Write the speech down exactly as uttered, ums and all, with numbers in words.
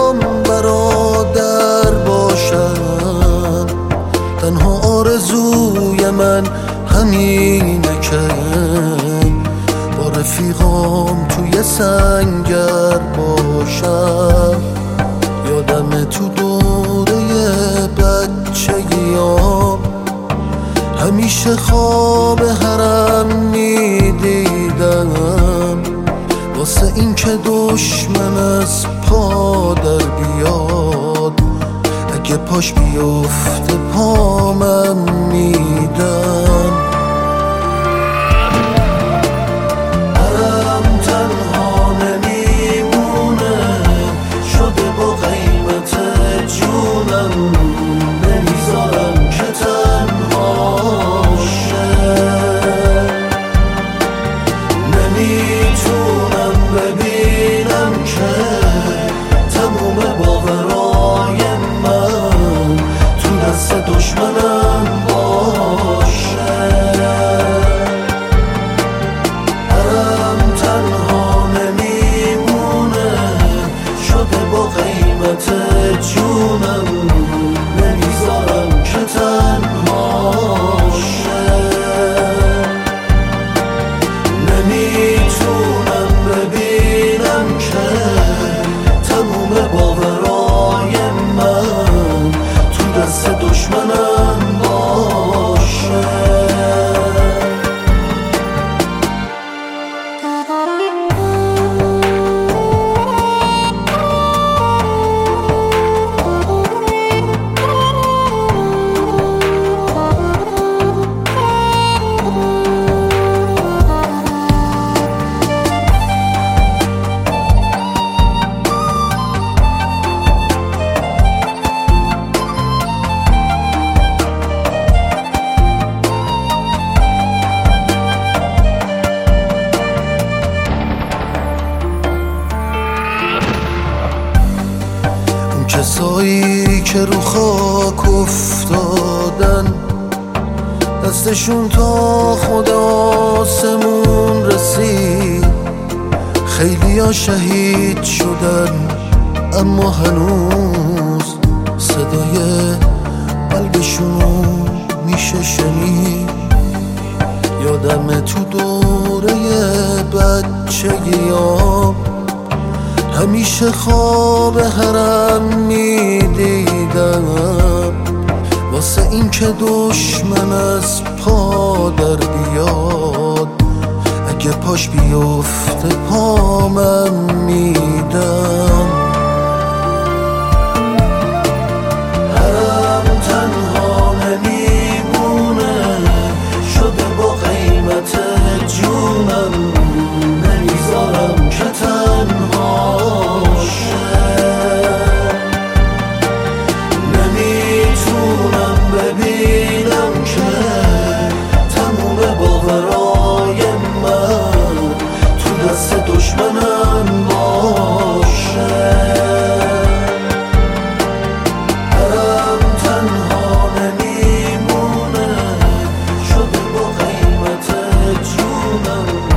برام برادر باشن. تنها آرزوی من همینه که با رفیقام توی سنگر باشم. یادم تو دوره بچگیام همیشه خواب حرم میدیدم، واسه این که دشمن از پا در بیاد، اگه پاش بیفته پامم میدم. حرم تنها نمیمونه، شده با قیمت جونم، نمیذارم که تنها شه. نمیتونم ببینم که تموم باورای من تو دست دشمنم باشه. حرم تنها نمیمونه، شده با قیمت جونم، نمیذارم که تنها شه. نمیتونم ببینم که تموم باورای من تو دست دشمنم باشه. کسایی که رو خاک افتادن، دستشون تا خود آسمون رسید. خیلی ها شهید شدن اما هنوز صدای قلبشون میشه شنید. یادم تو دوره بچگیام همیشه خواب حرم میدیدم، واسه این که دشمن از پا در بیاد، اگه پاش بیفته پامم میدم. حرم تنها نمیمونه، شده با قیمت جونم، نمیذارم که تنها شه. نمیتونم ببینم که تموم باورای من تو دست دشمنم باشه. حرم تنها نمیمونه، شده با قیمت جونم،